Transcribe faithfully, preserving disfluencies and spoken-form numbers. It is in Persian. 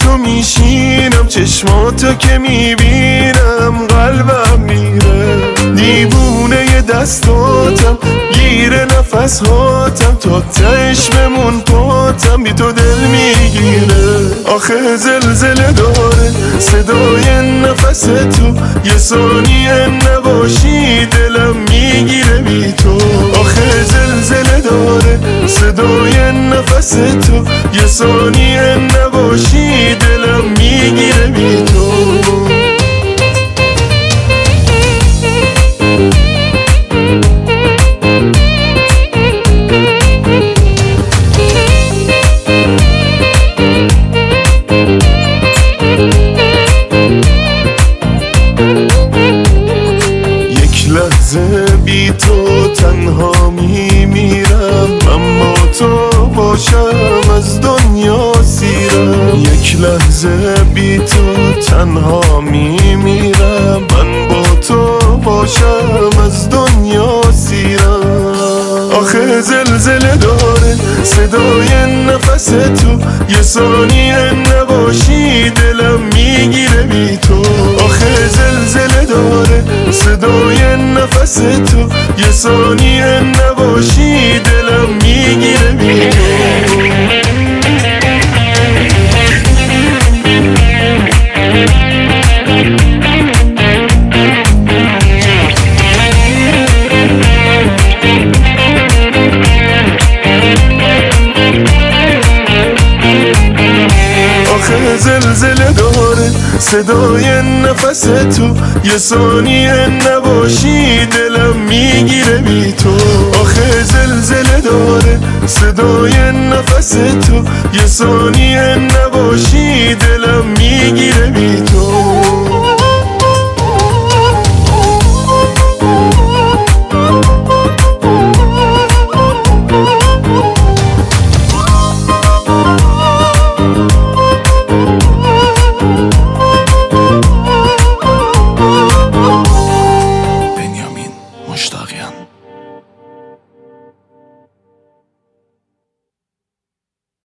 تو میشینم، چشماتو که میبینم قلبم میره. دیوونه دستاتم، گیر نفس هاتم، تا تش بمون پاتم، بی تو دل میگیره. آخه زلزله داره صدای نفس تو، یه ثانیه نباشی دلم میگیره بی تو. آخه زلزله داره صدای نفس تو، یه ثانیه نباشی دلم میگیره بی تو. لحظه بی تو تنها میمیرم، من با تو باشم از دنیا سیرم. یک لحظه بی تو تنها میمیرم، من با تو باشم از دنیا سیرم. آخه زلزله داره صدای نفس تو، یه ثانیه نباشی دلم میگیره بی تو. آخه زلزله داره صدای نفس تو، یه ثانیه نباشی دلم میگیره بی تو. آخه زلزله داره صدای نفس تو، یه ثانیه نباشی دلم میگیره بی تو. آخه زلزله داره صدای نفس تو، یه ثانیه نباشی دلم میگیره بی تو.